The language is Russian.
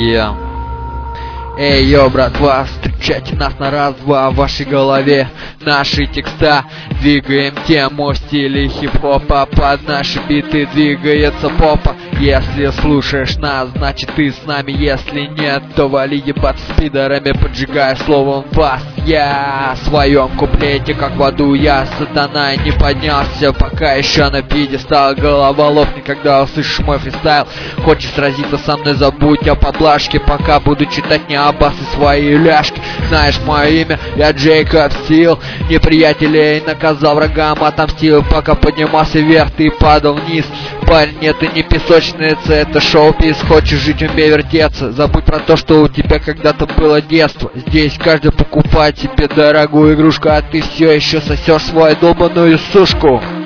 Yeah. Эй, йо, братва, встречайте нас на раз-два в вашей голове. Наши текста двигаем тему в стиле хип-хопа. Под наши биты двигается попа. Если слушаешь нас, значит ты с нами. Если нет, то вали ебаться с пидорами, поджигая словом вас. Я в своем куплете, как в аду я, сатана, не поднялся пока еще на пьедестал. Голова лопнет, когда услышишь мой фристайл. Хочешь сразиться со мной, забудь о поблажке, пока буду читать не аббас и свои ляжки. Знаешь мое имя, я Джейкоб Стил. Неприятелей наказал, врагам отомстил. Пока поднимался вверх, ты падал вниз. Парень, это не песочница, это шоу-биз. Хочешь жить, умей вертеться. Забудь про то, что у тебя когда-то было детство. Здесь каждый покупает тебе дорогую игрушку, а ты все еще сосешь свою долбаную сушку.